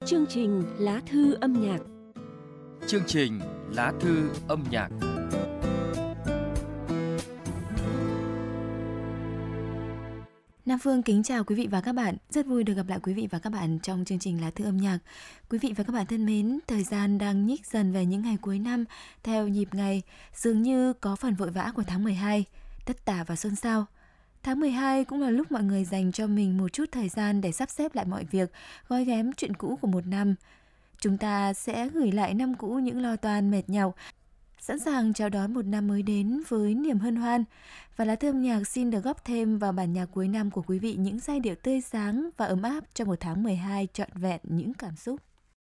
Chương trình Lá thư âm nhạc. Chương trình Lá thư âm nhạc. Nam Phương kính chào quý vị và các bạn. Rất vui được gặp lại quý vị và các bạn trong chương trình Lá thư âm nhạc. Quý vị và các bạn thân mến, thời gian đang nhích dần về những ngày cuối năm. Theo nhịp ngày, dường như có phần vội vã của tháng 12, tất tả và xôn xao. Tháng 12 cũng là lúc mọi người dành cho mình một chút thời gian để sắp xếp lại mọi việc, gói ghém chuyện cũ của một năm. Chúng ta sẽ gửi lại năm cũ những lo toan mệt nhọc, sẵn sàng chào đón một năm mới đến với niềm hân hoan. Và Lá thư âm nhạc xin được góp thêm vào bản nhạc cuối năm của quý vị những giai điệu tươi sáng và ấm áp trong một tháng 12 trọn vẹn những cảm xúc.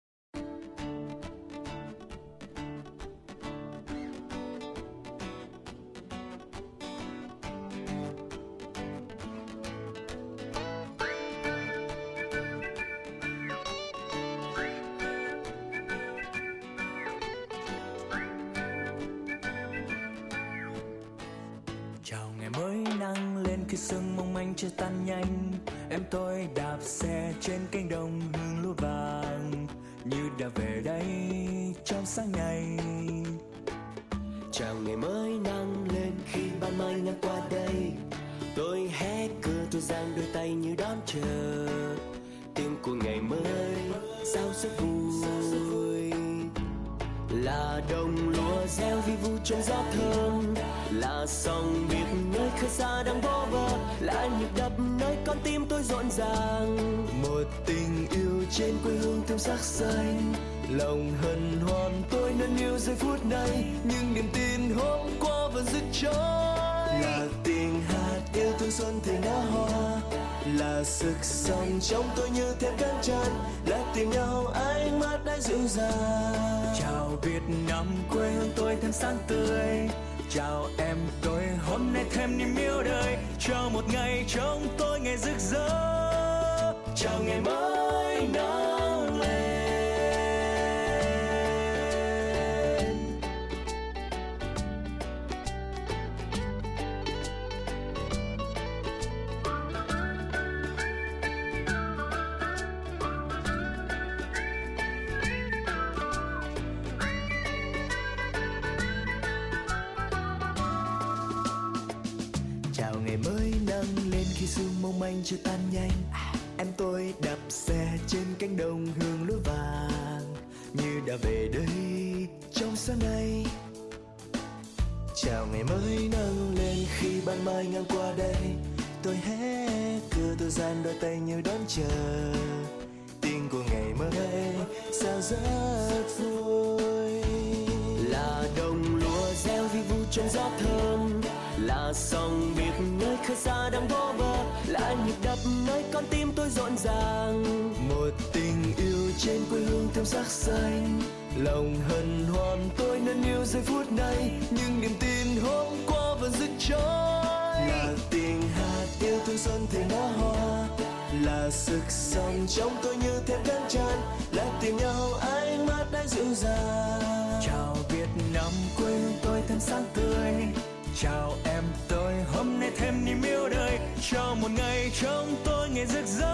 Khi sương mong manh chưa tan nhanh, em tôi đạp xe trên cánh đồng hương lúa vàng, như đã về đây trong sáng nay. Chào ngày mới nắng lên khi ban mai ngang qua đây, tôi hé cửa tôi giang đôi tay như đón chờ tiếng của ngày mới sao rất vui. Là đồng lúa reo vi vu trong gió thơm, là sóng biết nơi khơi xa đang vô vơ, là nhịp đập nơi con tim tôi rộn ràng. Một tình yêu trên quê hương thêm sắc xanh, lòng hân hoan tôi nâng niu giây phút này, nhưng niềm tin hôm qua vẫn rực cháy. Là tiếng hát yêu thương xuân thì nở hoa, là sức sống trong tôi như thêm cánh tràn, là tìm nhau ánh mắt đã dịu dàng. Chào Việt Nam quê hương tôi thêm sáng tươi, chào em tôi hôm nay thêm niềm yêu đời, cho một ngày trong tôi ngày rực rỡ, chào ngày mới nắng lên. Mới nắng lên khi sương mong manh chưa tan nhanh, em tôi đạp xe trên cánh đồng hương lúa vàng, như đã về đây trong sáng nay. Chào ngày mới nắng lên khi ban mai ngang qua đây, tôi hé cửa tôi dang đôi tay như đón chờ tiếng của ngày mới sao rất vui. Là đồng lúa reo vi vu trong gió thơm, là sóng biết nơi khơi xa đang vô vơ, là nhịp đập nơi con tim tôi rộn ràng. Một tình yêu trên quê hương thêm sắc xanh, lòng hân hoan tôi nâng niu giây phút này, nhưng niềm tin hôm qua vẫn rực cháy. Là tiếng hát yêu thương xuân thì nở hoa, là sức sống trong tôi như thêm cánh tràn, là tìm nhau ánh mắt đã dịu dàng. Chào Việt Nam quê hương tôi thêm sáng tươi, chào em tôi hôm nay thêm niềm yêu đời, cho một ngày trong tôi ngày rực rỡ.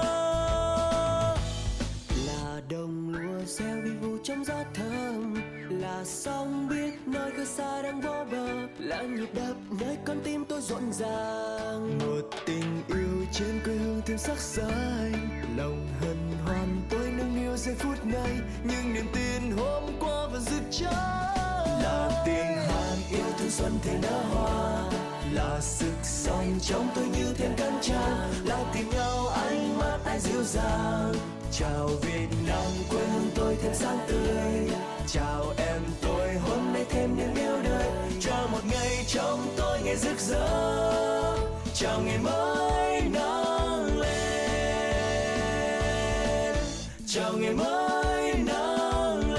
Là đồng lúa reo vi vu trong gió thơm, là sóng biết nơi khơi xa đang vô bờ, là nhịp đập nơi con tim tôi rộn ràng. Một tình yêu trên quê hương thêm sắc xanh, lòng hân hoan tôi nâng niu giây phút này, nhưng niềm tin hôm qua vẫn rực cháy. Là tiếng hát yêu thương xuân thì nở hoa, là sức sống trong tôi như thêm cánh tràn, là tìm nhau ánh mắt ai dịu dàng. Chào Việt Nam quê hương tôi thêm sáng tươi, chào em tôi hôm nay thêm niềm yêu đời, cho một ngày trong tôi ngày rực rỡ, chào ngày mới nắng lên, chào ngày mới nắng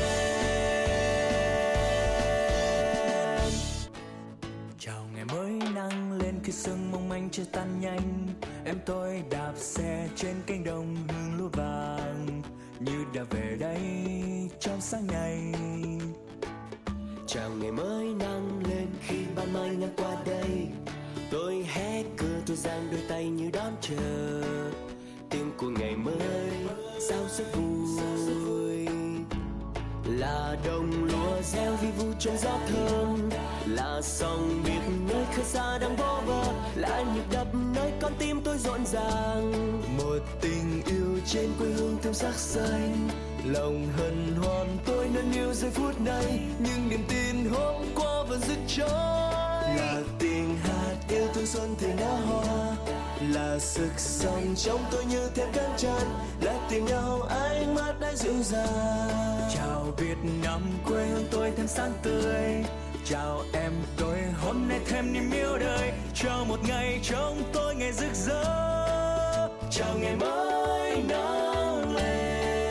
lên. Chào ngày mới nắng lên khi sương mong manh chưa tan nhanh, em tôi đạp xe trên cánh đồng hương lúa vàng, như đã về đây trong sáng nay. Chào ngày mới nắng lên khi ban mai ngang qua đây, tôi hé cửa tôi giang đôi tay như đón chờ tiếng của ngày mới sao rất vui. Là đồng lúa gieo vi vu trong gió thơm, là sóng biết nơi khơi xa đang vô bờ, là nhịp đập nơi con tim tôi rộn ràng. Một tình yêu trên quê hương thêm sắc xanh, lòng hân hoan tôi nên yêu giây phút này, nhưng niềm tin hôm qua vẫn rực cháy. Là tiếng hát yêu thương xuân thì nở hoa, là sức sống trong tôi như thêm cánh tràn, là tìm nhau ánh mắt đã dịu dàng. Chào Việt Nam quê hương tôi thêm sáng tươi, chào em tôi hôm nay thêm niềm yêu đời, cho một ngày trong tôi ngày rực rỡ, chào ngày mới nắng lên.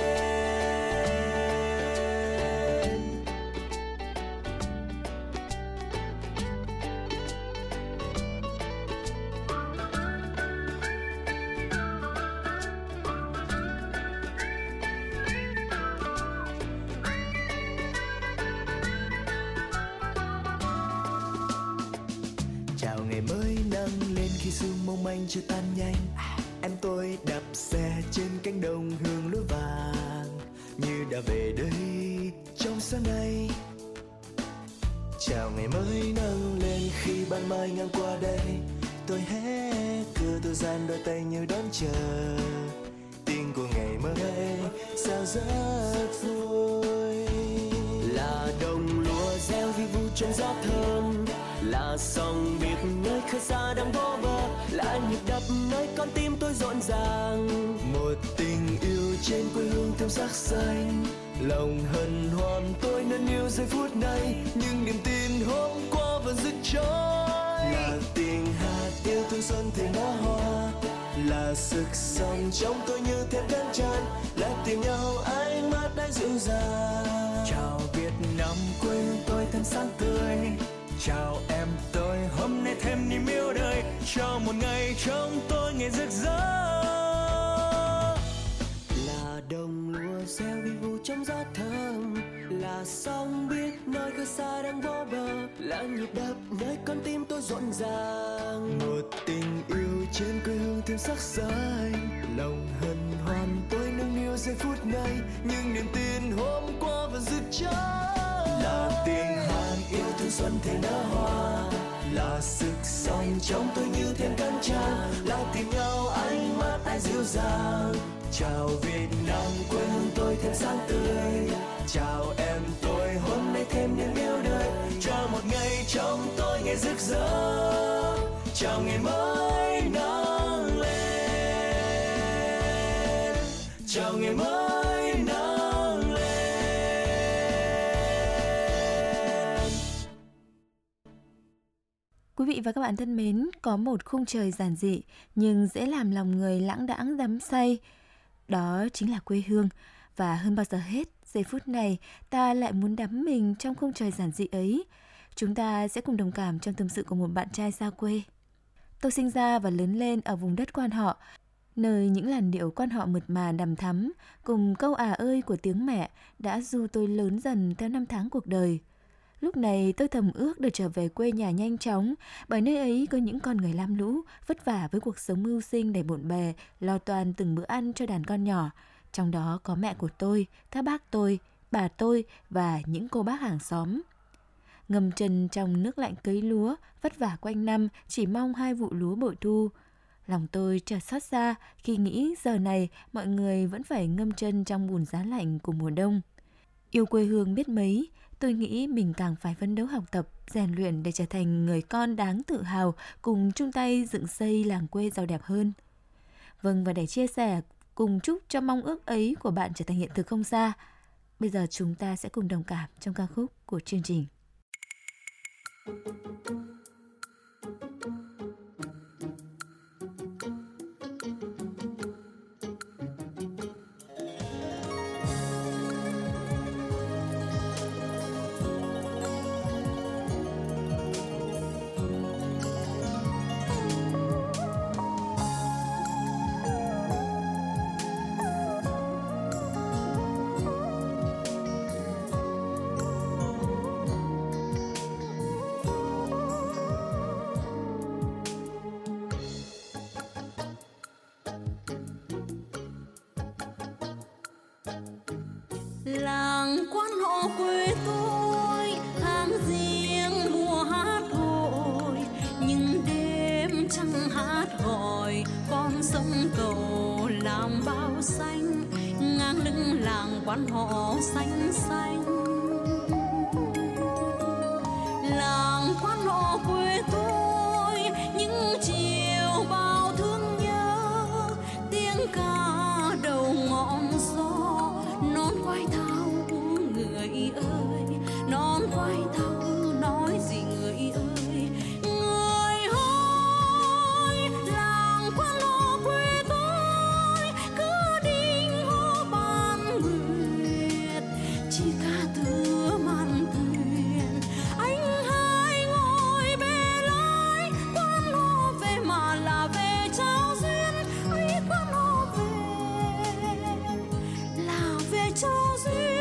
Chào ngày mới nắng lên khi sương mong manh chưa tan nhanh, em tôi đạp xe trên cánh đồng hương lúa vàng như đã về đây trong sáng nay. Chào ngày mới nắng lên khi ban mai ngang qua đây, tôi hé cửa tôi dang đôi tay như đón chờ tiếng của ngày mới sao rất vui. Là đồng lúa gieo vi vu trong gió thơm, là sóng biết nơi khơi xa đang vô bờ, là nhịp đập nơi con tim tôi rộn ràng. Một tình yêu trên quê hương thêm sắc xanh, lòng hân hoan tôi nên yêu giây phút này, nhưng niềm tin hôm qua vẫn rực cháy. Là tiếng hát yêu thương xuân thì nở hoa, là sức sống trong tôi như thêm cánh tràn, là tìm nhau ánh mắt đã dịu dàng. chào Việt Nam quê hương tôi thêm sáng tươi, chào em tôi hôm nay thêm niềm yêu đời, cho một ngày trong tôi ngày rực rỡ. Là đồng lúa gieo vi vu trong gió thơm, là sóng biết nơi khơi xa đang vô bờ, là nhịp đập nơi con tim tôi rộn ràng. Một tình yêu trên quê hương thêm sắc xanh, lòng hân hoan tôi nâng niu giây phút này, nhưng niềm tin hôm qua vẫn rực cháy. Là tiếng hát yêu thương xuân thì nở hoa, là sức sống trong tôi như thêm cánh tràn, là tìm nhau ánh mắt ai dịu dàng. Chào Việt Nam quê hương tôi thêm sáng tươi, chào em tôi hôm nay thêm niềm yêu đời, cho một ngày trong tôi ngày rực rỡ, chào ngày mới nắng lên, chào ngày mới nắng lên. Quý vị và các bạn thân mến, có một khung trời giản dị nhưng dễ làm lòng người lãng đãng đắm say. Đó chính là quê hương, và hơn bao giờ hết, giây phút này ta lại muốn đắm mình trong khung trời giản dị ấy. Chúng ta sẽ cùng đồng cảm trong tâm sự của một bạn trai xa quê. Tôi sinh ra và lớn lên ở vùng đất Quan Họ, nơi những làn điệu Quan Họ mượt mà đằm thắm cùng câu à ơi của tiếng mẹ đã du tôi lớn dần theo năm tháng cuộc đời. Lúc này tôi thầm ước được trở về quê nhà nhanh chóng, bởi nơi ấy có những con người lam lũ, vất vả với cuộc sống mưu sinh đầy bộn bề, lo toan từng bữa ăn cho đàn con nhỏ. Trong đó có mẹ của tôi, các bác tôi, bà tôi và những cô bác hàng xóm. Ngâm chân trong nước lạnh cấy lúa, vất vả quanh năm, chỉ mong 2 vụ lúa bội thu. Lòng tôi chợt xót xa khi nghĩ giờ này mọi người vẫn phải ngâm chân trong bùn giá lạnh của mùa đông. Yêu quê hương biết mấy, tôi nghĩ mình càng phải phấn đấu học tập, rèn luyện để trở thành người con đáng tự hào, cùng chung tay dựng xây làng quê giàu đẹp hơn. Vâng, và để chia sẻ, cùng chúc cho mong ước ấy của bạn trở thành hiện thực không xa, bây giờ chúng ta sẽ cùng đồng cảm trong ca khúc của chương trình. Làng quan họ quê tôi tháng riêng mùa hát hội, nhưng đêm trăng hát gọi con sông cầu làm bao xanh, ngang lưng làng quan họ xanh xanh. Làng quan họ quê tôi những chiều bao thương nhớ, tiếng ca đầu ngọn gió non quay thao người ơi, non quay thao nói gì người ơi. Người ơi, làng quan họ quê tôi cứ đinh hô ban nguyệt, chỉ ca từ màn thuyền anh hai ngồi bê lái. Quan họ về mà là về trao duyên ấy, quan họ về là về trao duyên.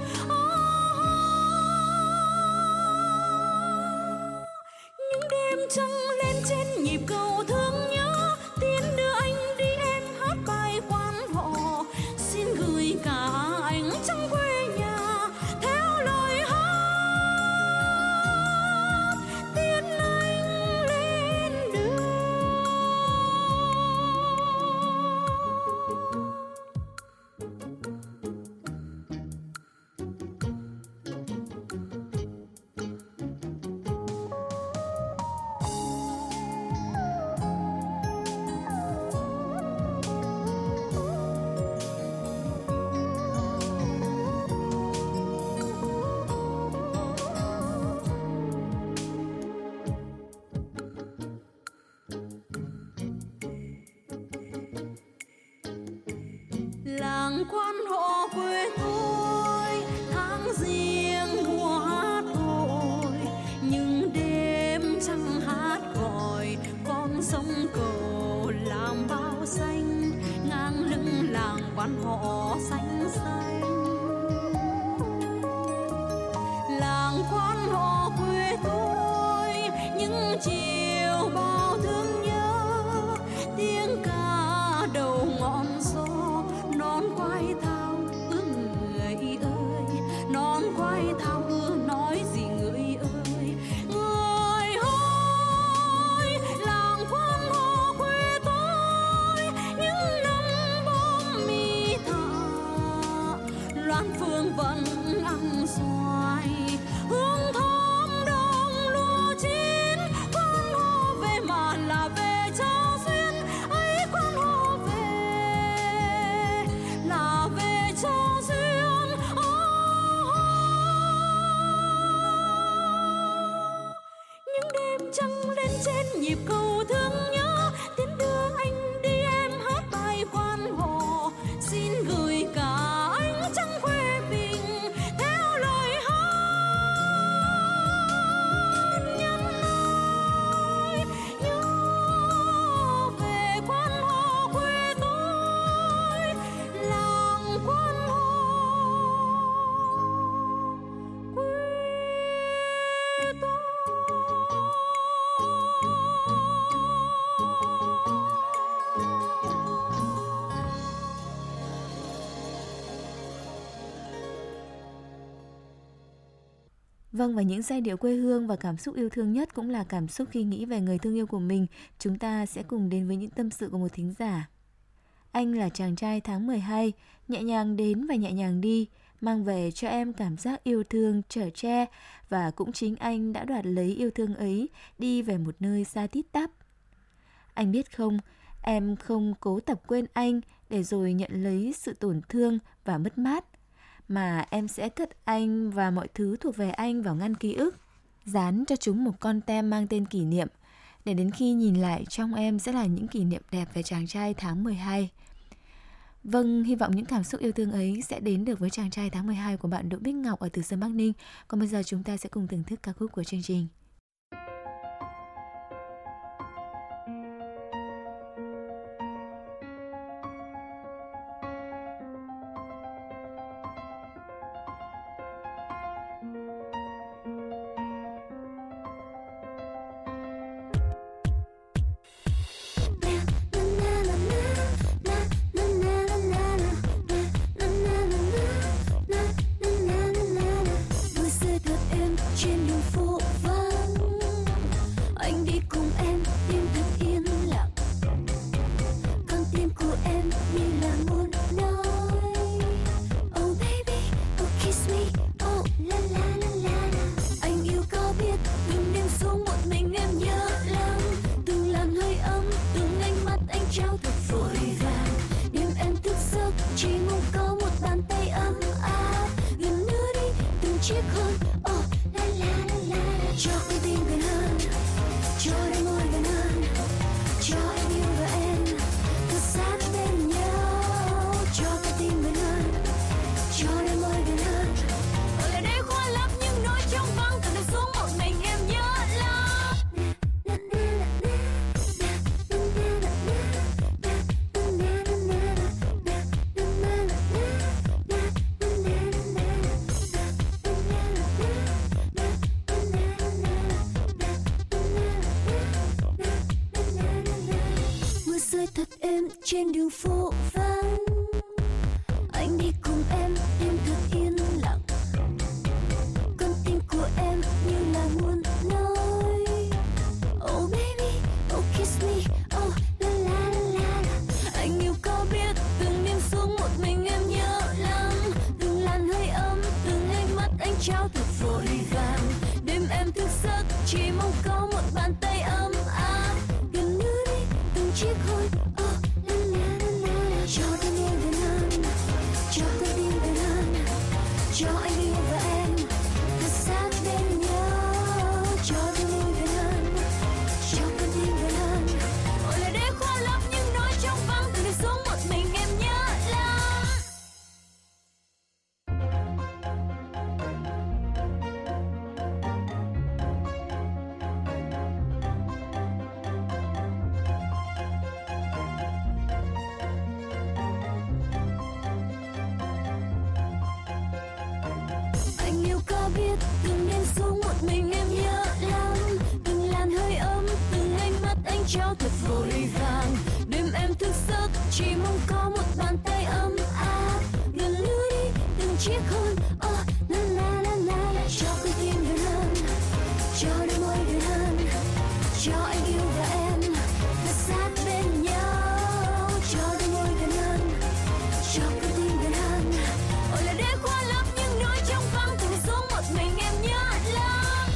Những đêm trăng lên trên nhịp cầu thương nhớ, tiến đưa anh đi em hát bài quan họ, xin gửi cả ánh trăng quê nhà theo lời hát tiến anh lên đường. Làng quan họ quê tôi tháng riêng mùa hát hội, nhưng đêm trăng hát gọi con sông cầu làm bao xanh, ngang lưng làng quan họ xanh xanh. Làng quan họ quê tôi những chiều bao thương nhớ, tiếng ca đầu ngọn gió non quay thao người ơi, non quay thao nói gì người ơi. Người ơi, làng quan họ quê tôi những năm bom mi thả, loan phương vẫn ăn xoài hương thơm đồng lúa chín. Quan họ về mà là về trao duyên ấy, quan họ về là về trao duyên. Những đêm trăng lên trên nhịp cầu thương nhớ, tiến đưa anh đi em hát bài quan họ, xin gửi cả ánh trăng quê mình theo lời hát nhân ơi. Nhớ về quan họ quê tôi, làng quan họ quê tôi. Vâng, và những giai điệu quê hương và cảm xúc yêu thương nhất cũng là cảm xúc khi nghĩ về người thương yêu của mình. Chúng ta sẽ cùng đến với những tâm sự của một thính giả. Anh là chàng trai tháng 12, nhẹ nhàng đến và nhẹ nhàng đi, mang về cho em cảm giác yêu thương chở che, và cũng chính anh đã đoạt lấy yêu thương ấy, đi về một nơi xa tít tắp. Anh biết không, em không cố tập quên anh để rồi nhận lấy sự tổn thương và mất mát, mà em sẽ cất anh và mọi thứ thuộc về anh vào ngăn ký ức, dán cho chúng một con tem mang tên kỷ niệm, để đến khi nhìn lại trong em sẽ là những kỷ niệm đẹp về chàng trai tháng 12. Vâng, hy vọng những cảm xúc yêu thương ấy sẽ đến được với chàng trai tháng 12 của bạn Đỗ Bích Ngọc ở Từ Sơn, Bắc Ninh. Còn bây giờ chúng ta sẽ cùng thưởng thức ca khúc của chương trình. chiếc hôn. Oh la la la la, cho con tim gần hơn, cho đôi môi gần hơn, cho anh yêu và em thật sát bên nhau, cho con tim gần hơn, cho đôi môi gần hơn. Ở lại đây khoa lấp những nỗi trống vắng, từng đêm xuống một mình em nhớ lắm. Mưa rơi thật êm trên đường phố vắng, anh đi cùng em đêm thật yên lặng. Con tim của em như là muốn nói oh baby, oh kiss me, oh la la la la. Anh yêu có biết từng đêm xuống một mình em nhớ lắm, từng làn hơi ấm, từng ánh mắt anh trao thật vội vàng. Đêm em thức giấc chỉ mong có một bàn tay ấm áp gần như đi từng chiếc hôn. Oh la la la la, cho ta nghe gần hơn, cho ta tim gần hơn, cho anh yêu và em thật sát bên nhau, cho ta môi gần hơn, cho con tim gần hơn. Ôi là để khoa lấp những nỗi trống vắng, từng đêm xuống một mình em nhớ lắm. Anh yêu có biết từng đêm xuống một mình em nhớ lắm, từng làn hơi ấm, từng ánh mắt anh trao thật vội vàng. Đêm em thức giấc chỉ mong có một bàn tay ấm áp gần như đi từng chiếc hôn. Oh la la la la, cho con tim gần hơn, cho đôi môi gần hơn, cho anh yêu và em thật sát bên nhau, cho đôi môi gần hơn, cho con tim gần hơn. Ôi là để khoa lấp những nỗi trống vắng, từng đêm xuống một mình em nhớ lắm.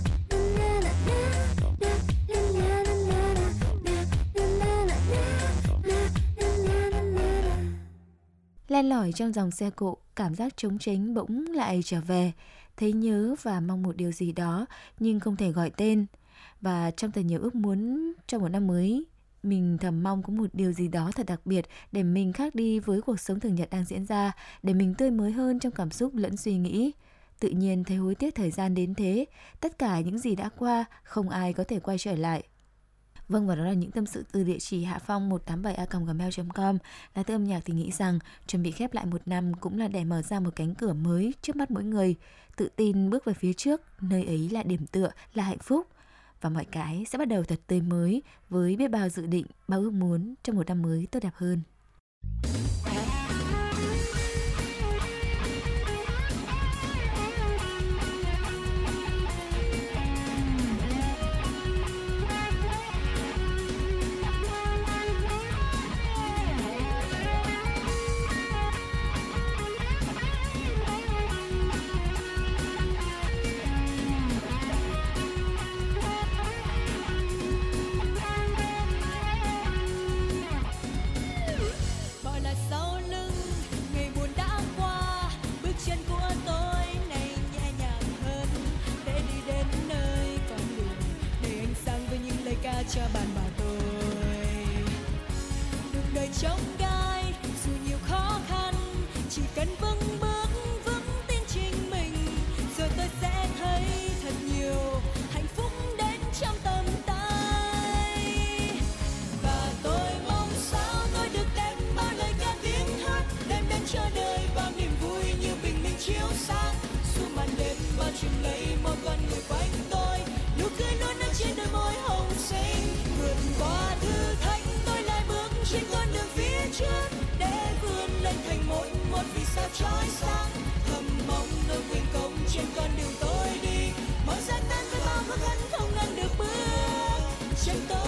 Len lỏi trong dòng xe cộ, cảm giác trống tránh bỗng lại trở về, thấy nhớ và mong một điều gì đó nhưng không thể gọi tên. Và trong thật nhiều ước muốn trong một năm mới, mình thầm mong có một điều gì đó thật đặc biệt để mình khác đi với cuộc sống thường nhật đang diễn ra, để mình tươi mới hơn trong cảm xúc lẫn suy nghĩ. Tự nhiên thấy hối tiếc thời gian đến thế, tất cả những gì đã qua không ai có thể quay trở lại. Vâng, và đó là những tâm sự từ địa chỉ hạphong187a@gmail.com. Lá Thư Âm Nhạc thì nghĩ rằng chuẩn bị khép lại một năm cũng là để mở ra một cánh cửa mới trước mắt mỗi người, tự tin bước về phía trước, nơi ấy là điểm tựa, là hạnh phúc. Và mọi cái sẽ bắt đầu thật tươi mới với biết bao dự định, bao ước muốn trong một năm mới tốt đẹp hơn. cho bạn và tôi đường đời trông gai dù nhiều khó khăn, chỉ cần vững bước vững tin chính mình rồi tôi sẽ thấy thật nhiều hạnh phúc đến trong tầm tay. Và tôi mong sao tôi được đem bao lời ca tiếng hát đem đến cho đời bao niềm vui như bình minh chiếu sáng dù màn đêm bao trùm lấy một con người quanh tôi, nụ cười luôn nở trên đôi môi hồng xinh. Vượt qua thử thách tôi lại bước trên con đường phía trước để vươn lên thành một vì sao chói sáng. Thầm mong tôi quyền công trên con đường tôi đi, mọi gian nan với bao khó khăn không ngăn được bước chân tôi.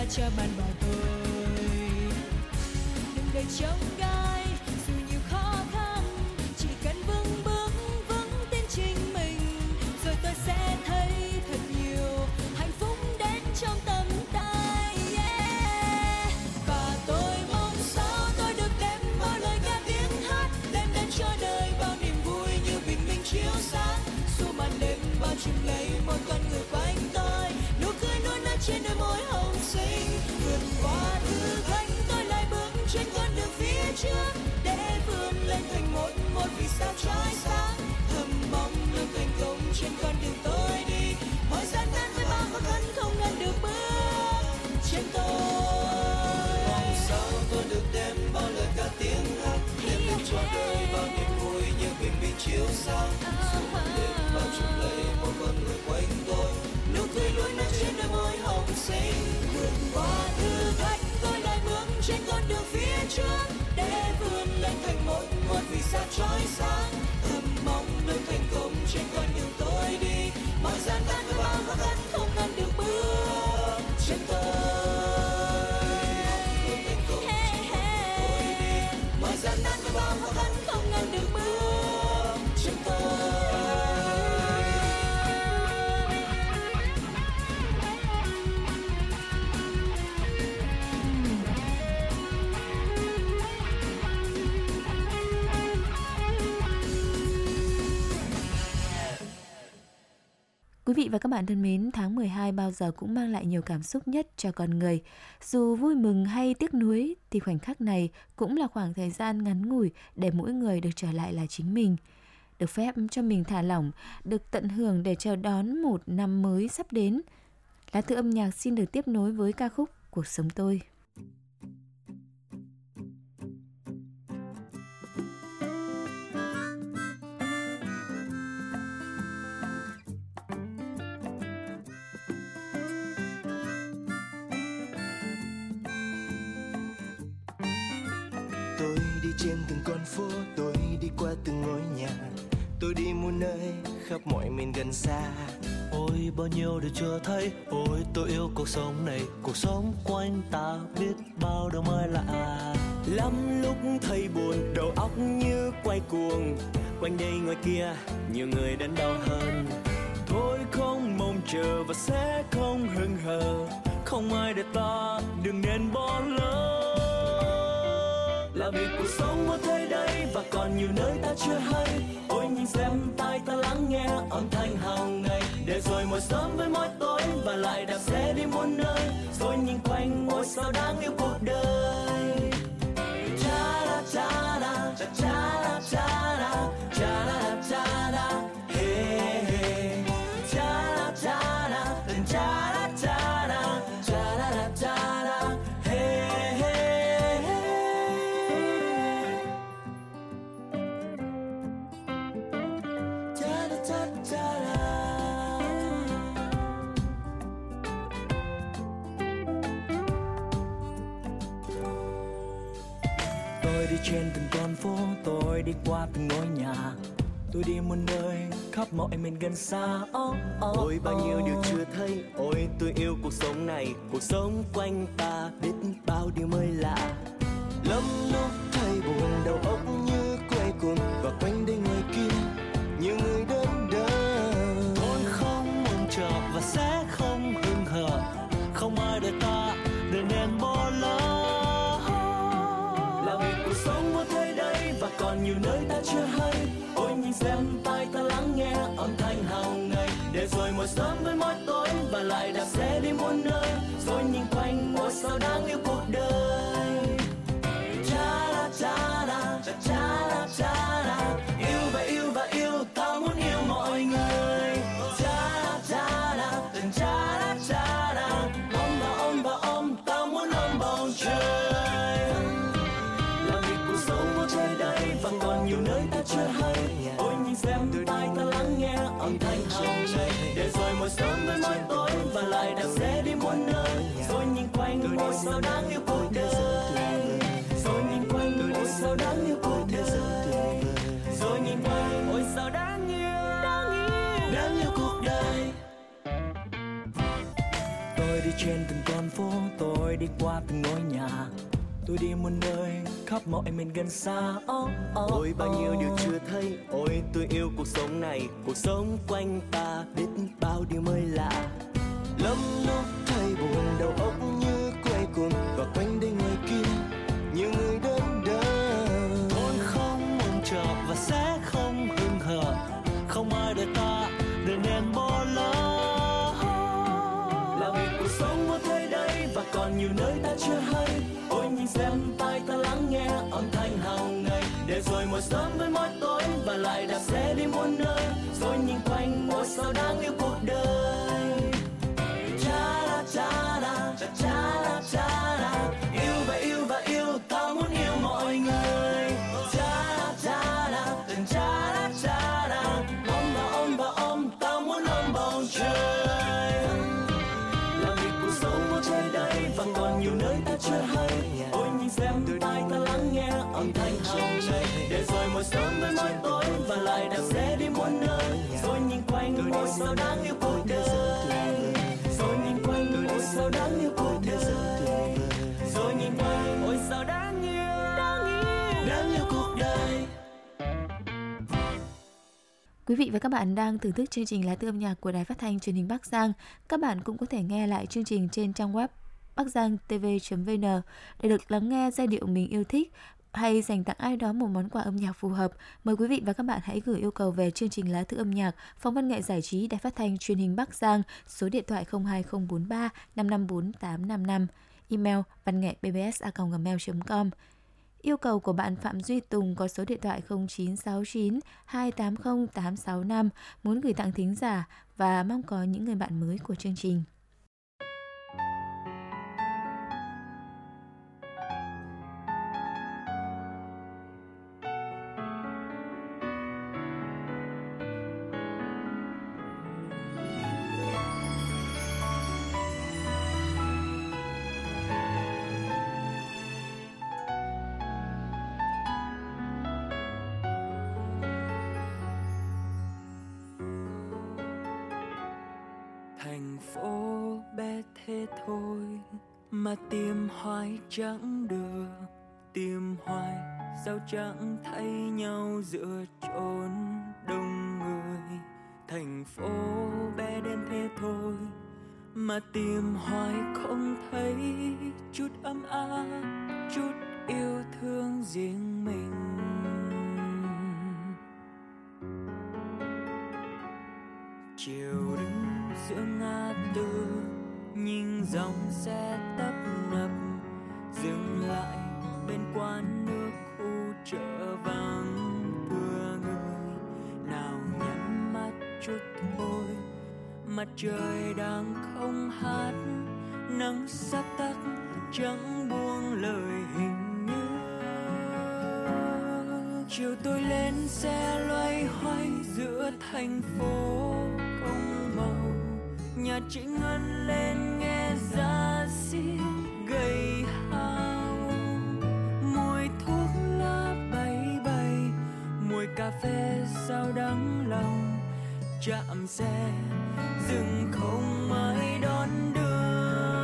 cho bạn bảo tôi. Đừng để trông gai dù nhiều khó khăn, chỉ cần vững bước vững tin chính mình, rồi tôi sẽ thấy thật nhiều hạnh phúc đến trong tầm tay. Yeah. Và tôi mong sao tôi được đem bao lời ca tiếng hát, đem đến cho đời bao niềm vui như bình minh chiếu sáng. Dù màn đêm bao trùm lấy một con người quanh tôi, nụ cười luôn nở trên đôi môi hồng xinh. Vượt qua thử thách tôi lại bước trên con đường phía trước, để vươn lên thành một vì sao trói sáng. Thầm mong luôn thành công trên con đường tôi đi, mọi gian nan với bao khó khăn không ngăn được bước trên tôi. Mong sao tôi được đem bao lời ca tiếng hát, đem đến cho đời bao niềm vui như bình minh chiếu sáng. Dù màn đêm bao trùm lấy một con người quanh tôi, Nụ cười luôn nở trên đôi môi hồng xinh. Vượt qua thử thách tôi lại bước trên con đường phía trước, để vươn lên thành một vì sao trói sáng. Thầm mong luôn thành công trên con đường tôi đi, mọi gian nan với bao khó khăn không ngăn được bước trên tôi. luôn thành công trên con đường tôi đi. Mọi gian nan với bao khó khăn không ngăn được bước trên tôi. Quý vị và các bạn thân mến, tháng 12 bao giờ cũng mang lại nhiều cảm xúc nhất cho con người. Dù vui mừng hay tiếc nuối thì khoảnh khắc này cũng là khoảng thời gian ngắn ngủi để mỗi người được trở lại là chính mình. Được phép cho mình thả lỏng, được tận hưởng để chờ đón một năm mới sắp đến. Lá thư âm nhạc xin được tiếp nối với ca khúc Cuộc sống tôi. Tôi đi trên từng con phố, tôi đi qua từng ngôi nhà, tôi đi muôn nơi khắp mọi miền gần xa. Ôi bao nhiêu điều chưa thấy, ôi tôi yêu cuộc sống này. Cuộc sống quanh ta biết bao điều mới lạ. Lắm lúc thấy buồn, đầu óc như quay cuồng. Quanh đây ngoài kia, nhiều người đến đau hơn. Thôi không mong chờ và sẽ không hững hờ. Không ai để ta, đừng nên bỏ lỡ. Là vì cuộc sống một thế đây và còn nhiều nơi ta chưa hay. Ôi nhìn xem tai ta lắng nghe âm thanh hàng ngày. Để rồi mỗi sớm với mỗi tối và lại đạp xe đi muôn nơi. Rồi nhìn quanh ôi sao đáng yêu cuộc đời. Cha da cha da cha cha da cha da cha da cha da hey hey. Cha da cha da cha da cha da cha da cha da hey hey hey. Cha da cha cha da. Tôi đi trên từng con phố, tôi đi qua từng ngôi nhà, tôi đi muôn nơi khắp mọi miền gần xa. Ôi bao nhiêu điều chưa thấy, ôi tôi yêu cuộc sống này. Cuộc sống quanh ta biết bao điều mới lạ. Lắm lúc thấy buồn, đầu óc như quay cuồng, và quanh đây ngoài kia nhiều người đến đơn. Thôi không mong chờ và sẽ không hững hờ. Không ai để ta, đừng nên bỏ lỡ. Là vì cuộc sống một thế đây và còn nhiều nơi ta chưa hay. Ôi nhìn xem tai ta lắng nghe âm thanh hàng ngày. Để rồi mỗi sớm với mỗi tối và lại đạp xe đi muôn nơi. Rồi nhìn quanh ngôi sao đáng yêu cuộc đời. Cha da cha da cha cha da cha da. Yêu và yêu ta muốn yêu mọi người. Cha da cha da cha da. Ôm và ôm ta muốn ôm bầu trời. Là vì cuộc sống một thế đây và còn nhiều nơi ta chưa hay. Ôi nhìn xem tai ta lắng nghe âm thanh hàng ngày. Để rồi mỗi sớm với mỗi tối và lại đạp xe đi muôn nơi. Rồi nhìn quanh ôi sao đáng yêu cuộc đời. Rồi nhìn quanh ôi sao đáng yêu cuộc đời. Rồi nhìn quanh ôi sao đáng yêu cuộc đời. Tôi đi trên từng con phố, tôi người đi qua từng ngôi nhà. Tôi đi muôn nơi khắp mọi miền gần xa. Ôi bao nhiêu điều chưa thấy. Ôi tôi yêu cuộc sống này. Cuộc sống quanh ta biết bao điều mới lạ. Lắm lúc thấy buồn đầu óc như quay cuồng. Và quanh đây ngoài kia nhiều người đơn đờ. Tôi không mong chờ và sẽ không hững hờ. Không ai đợi ta để nên bỏ lỡ. Là vì cuộc sống một thời đây và còn nhiều nơi ta chưa hay. Ôi nhìn xem tai ta lắng nghe âm thanh hàng ngày. Để rồi mỗi sớm với mỗi tối và lại đạp xe đi muôn nơi. Rồi nhìn quanh ôi sao đáng yêu cuộc đời. Cha la cha la cha cha la cha la. Yêu và yêu ta muốn yêu mọi người. Cha la cha la cha la. Ôm và ôm ta muốn ôm bầu trời. Là vì cuộc sống một trời đây và còn nhiều nơi ta chưa hay. Ôi nhìn xem tai ta lắng nghe âm thanh hàng ngày. Để rồi mỗi sớm với mỗi tối và lại đạp xe đi muôn nơi. Rồi nhìn quanh ôi sao đáng yêu cuộc đời. Rồi nhìn quanh ôi sao đáng yêu cuộc đời. Rồi nhìn quanh ôi sao đáng yêu cuộc đời. Quý vị và các bạn đang thưởng thức chương trình Lá Thư âm nhạc của Đài Phát thanh Truyền hình Bắc Giang. Các bạn cũng có thể nghe lại chương trình trên trang web bakgiangtv.vn để được lắng nghe giai điệu mình yêu thích hay dành tặng ai đó một món quà âm nhạc phù hợp. Mời quý vị và các bạn hãy gửi yêu cầu về chương trình Lá Thư âm nhạc, Phòng văn nghệ giải trí Đài Phát thanh Truyền hình Bắc Giang, số điện thoại 02043 554 855, email vannghetbbs@gmail.com. Yêu cầu của bạn Phạm Duy Tùng có số điện thoại 0969 280 865, muốn gửi tặng thính giả và mong có những người bạn mới của chương trình. Thành phố bé thế thôi mà tìm hoài chẳng được. Tìm hoài sao chẳng thấy nhau giữa chốn đông người. Thành phố bé đến thế thôi mà tìm hoài không thấy chút ấm áp, chút yêu thương riêng mình. Chiều đứng giữa ngã tư nhìn dòng xe tấp nập dừng lại bên quán nước khu chợ vắng thưa người. Nào nhắm mắt chút thôi, mặt trời đang không hát, nắng sắp tắt chẳng buông lời hình như. Chiều tôi lên xe loay hoay giữa thành phố không màu. Nhà chị Ngân lên nghe ra xiết gầy hao. Mùi thuốc lá bay bay, mùi cà phê sao đắng lòng. Chạm xe dừng không ai đón đưa.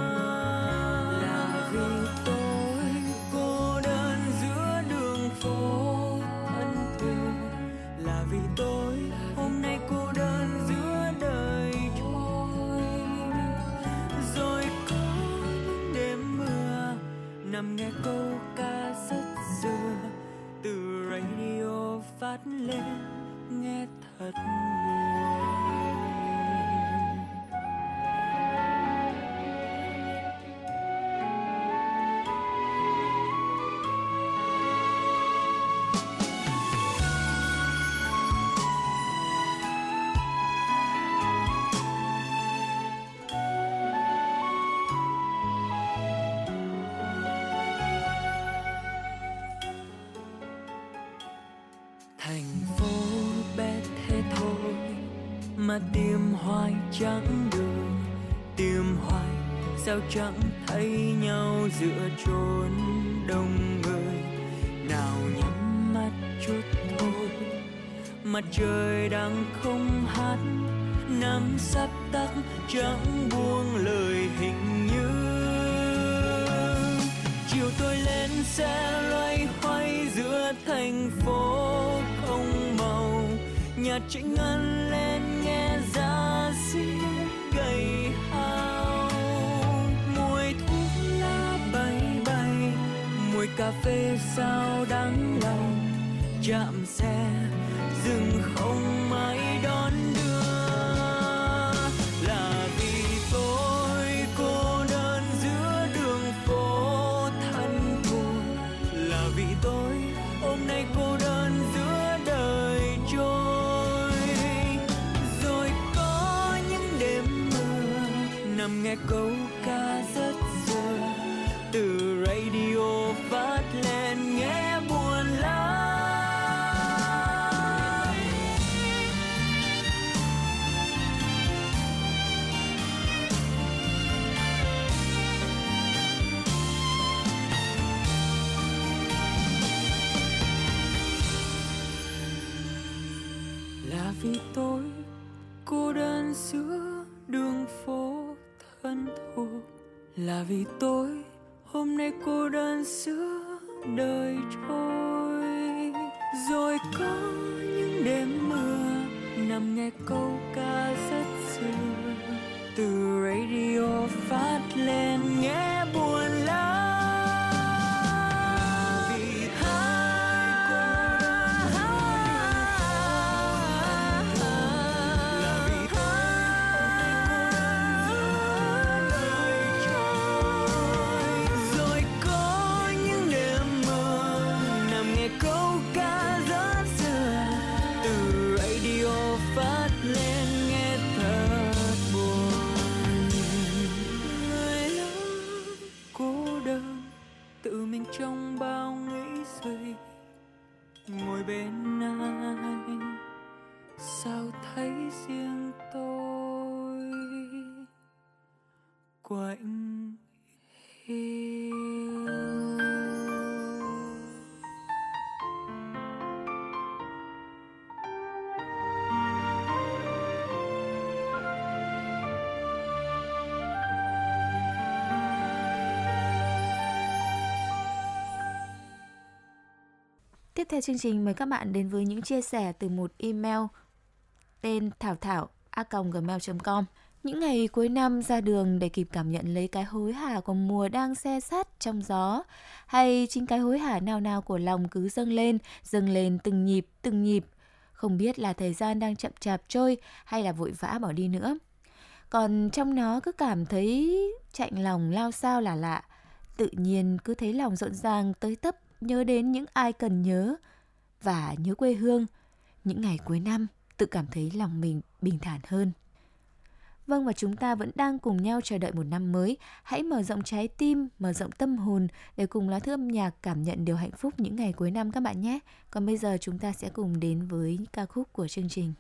Là vì tôi cô đơn giữa đường phố thân thương. Là vì tôi hôm nay cô đơn giữa đời trôi. Rồi có những đêm mưa nằm nghe câu ca rất xưa từ radio phát lên nghe thật buồn. Thành phố bé thế thôi mà tìm hoài chẳng được. Tìm hoài sao chẳng thấy nhau giữa chốn đông người. Nào nhắm mắt chút thôi, mặt trời đang không hát, nắng sắp tắt chẳng buông lời hình như. chiều tôi lên xe loay hoay giữa thành phố không màu, nhạc trịnh ngân lên nghe giá diết gầy hao, mùi thuốc lá bay bay, mùi cà phê sao đắng lòng, chạm xe dừng không ai đón đưa. Là vì tôi cô đơn giữa đường phố thân thuộc, là vì tôi hôm nay cô đơn giữa đời trôi. Rồi có những đêm mưa nằm nghe câu ca rất giờ, từ radio phát lên nghe buồn lắm. Là vì tôi cô đơn giữa đường phố thân thuộc, là vì tôi hôm nay cô đơn giữa đời trôi. Rồi có những đêm mưa nằm nghe câu ca rất xưa, từ radio phát lên nghe buồn lắm. Trong bao nghĩ suy ngồi bên ai, sao thấy riêng tôi quạnh hiu. Tiếp theo chương trình mời các bạn đến với những chia sẻ từ một email tên thảo@gmail.com. Những ngày cuối năm ra đường để kịp cảm nhận lấy cái hối hả của mùa đang se sát trong gió, hay chính cái hối hả nào nào của lòng cứ dâng lên từng nhịp, không biết là thời gian đang chậm chạp trôi hay là vội vã bỏ đi nữa. Còn trong nó cứ cảm thấy chạnh lòng lao sao là lạ, tự nhiên cứ thấy lòng rộn ràng tới tấp, nhớ đến những ai cần nhớ và nhớ quê hương. Những ngày cuối năm tự cảm thấy lòng mình bình thản hơn. Vâng, và chúng ta vẫn đang cùng nhau chờ đợi một năm mới. Hãy mở rộng trái tim, mở rộng tâm hồn để cùng Lá Thư âm nhạc cảm nhận điều hạnh phúc những ngày cuối năm các bạn nhé. Còn bây giờ chúng ta sẽ cùng đến với ca khúc của chương trình.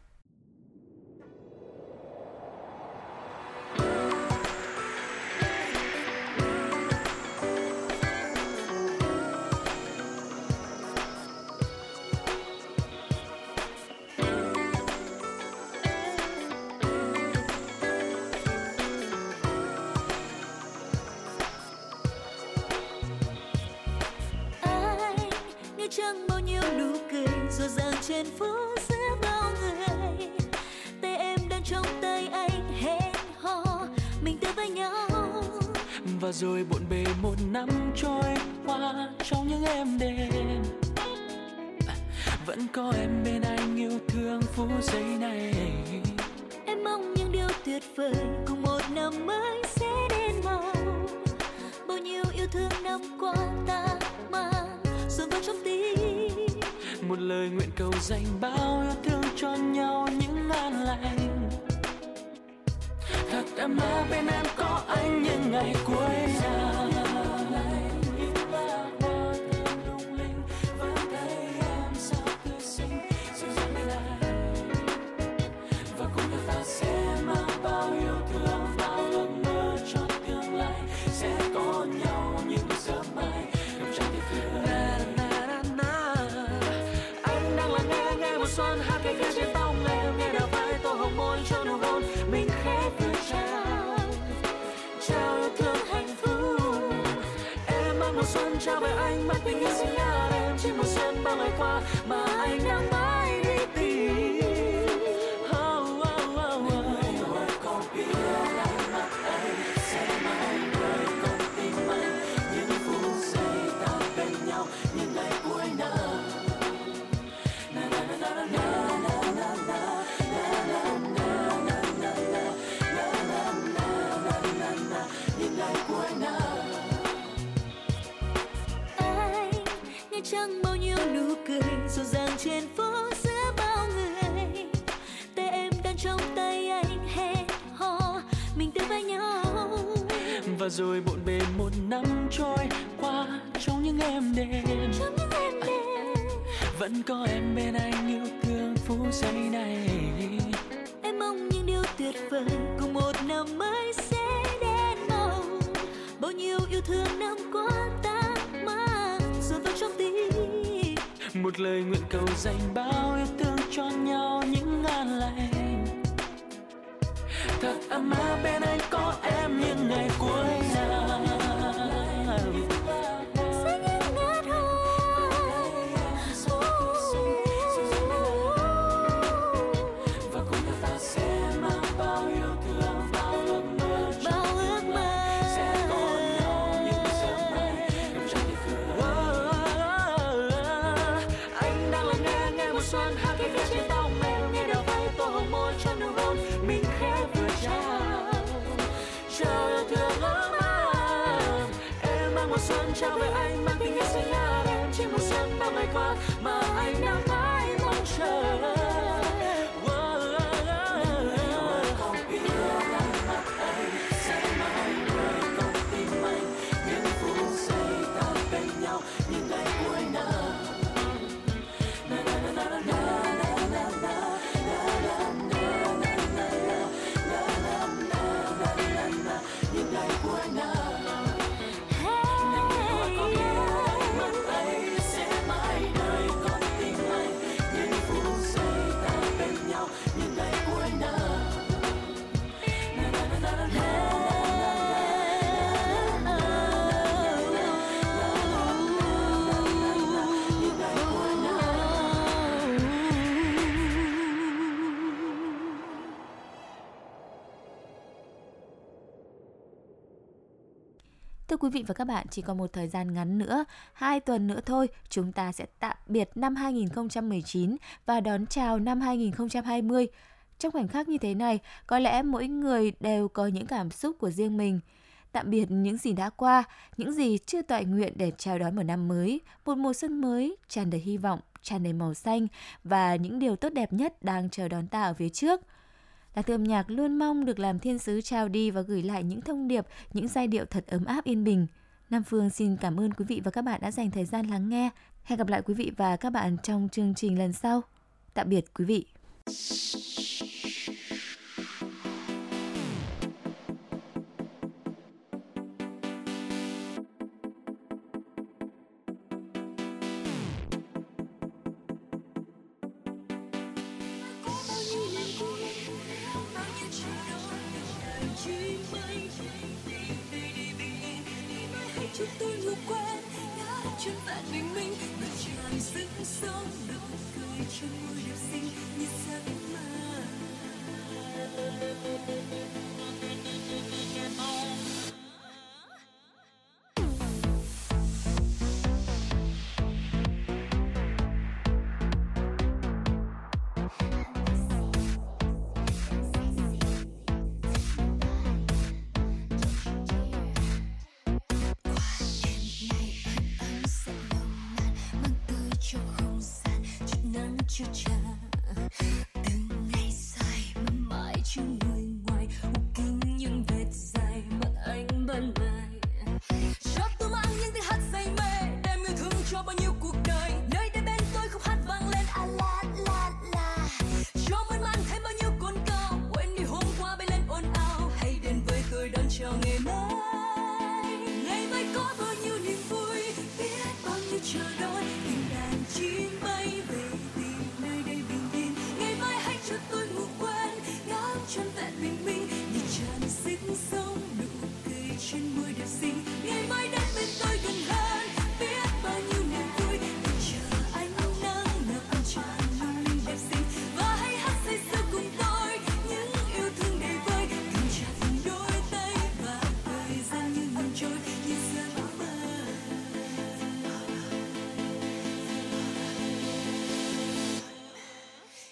Chẳng bao nhiêu nụ cười rộn ràng trên phố giữa bao người, tay em đang trong tay anh hẹn hò mình tới với nhau. Và rồi bộn bề một năm trôi qua trong những êm đêm, vẫn có em bên anh yêu thương phút giây này. Em mong những điều tuyệt vời cùng một năm mới sẽ đến màu. Bao nhiêu yêu thương năm qua ta mang dồn vào trong tim. Một lời nguyện cầu dành bao yêu thương cho nhau những an lành. Thật ấm áp bên em có anh những ngày cuối năm. trao về anh mang tình yêu xinh ngát em trên mùa xuân bao ngày qua mà anh đang mãi đi tìm. Chẳng bao nhiêu nụ cười rộn ràng trên phố giữa bao người, tay em đang trong tay anh hẹn hò mình tới với nhau. Và rồi bộn bề một năm trôi qua trong những êm đêm, vẫn có em bên anh yêu thương phút giây này. Em mong những điều tuyệt vời cùng một năm mới sẽ đến màu, bao nhiêu yêu thương năm qua ta mang dồn vào trong tim. Một lời nguyện cầu dành bao yêu thương cho nhau những an lành. Thật ấm áp bên anh có em những ngày cuối năm. Sẽ những ngát và cùng ta sẽ mang bao yêu thương, bao ước mơ, sẽ có nhau những sớm mai em chẳng thể cười. Anh đang lắng nghe mùa xuân hát cái phía trên tóc em, nghe đầu vai tô hồng môi trong nụ hôn mình khẽ vừa trao yêu thương ấm áp. Em mang mùa xuân trao về anh mang tình yêu xinh ngát em trên mùa xuân bao ngày qua mà anh đang mãi mong chờ. Thưa quý vị và các bạn, chỉ còn một thời gian ngắn nữa, 2 tuần nữa thôi, chúng ta sẽ tạm biệt năm 2019 và đón chào năm 2020. Trong khoảnh khắc như thế này, có lẽ mỗi người đều có những cảm xúc của riêng mình. Tạm biệt những gì đã qua, những gì chưa tọa nguyện để chào đón một năm mới, một mùa xuân mới, tràn đầy hy vọng, tràn đầy màu xanh và những điều tốt đẹp nhất đang chờ đón ta ở phía trước. Lá Thư Âm Nhạc luôn mong được làm thiên sứ trao đi và gửi lại những thông điệp, những giai điệu thật ấm áp yên bình. Nam Phương xin cảm ơn quý vị và các bạn đã dành thời gian lắng nghe. Hẹn gặp lại quý vị và các bạn trong chương trình lần sau. Tạm biệt quý vị. Chúng tôi ngủ quên ngã chân vẹn bình minh và tràn sức sống nụ cười trên môi đẹp xinh như giấc mơ. Chưa trả từng ngày dài mãi mãi trong người ngoài u kính những vệt dài mắt anh ban ngày cho tôi mang những tiếng hát say mê đem yêu thương cho bao nhiêu cuộc đời nơi đây bên tôi khúc hát vang lên a la la la cho mơn man thêm bao nhiêu cồn cao quên đi hôm qua bay lên ồn ào hãy đến với tôi đón chào ngày mai ngày mai có bao nhiêu niềm vui biết bao nhiêu chờ đón tình đàn chim bay về cho tôi ngủ quên ngắm trọn vẹn bình minh như tràn sức sống nụ cười trên môi.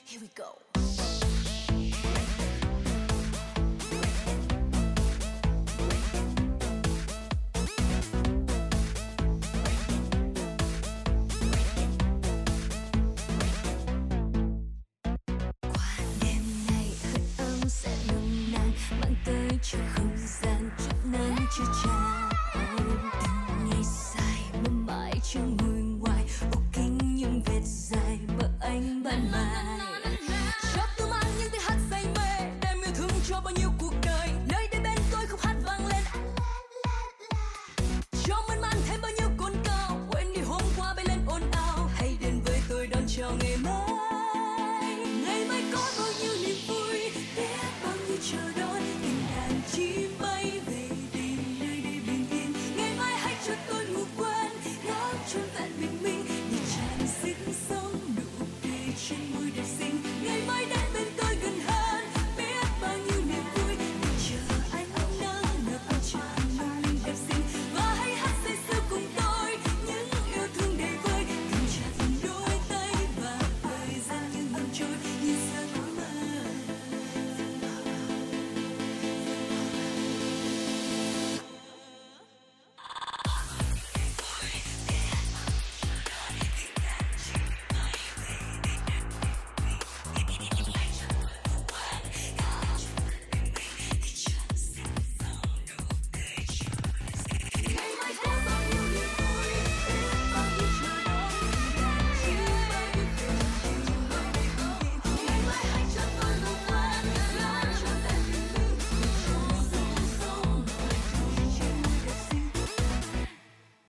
Here we go. Sẽ nồng nàn mang tới cho không gian chút nắng chút trời.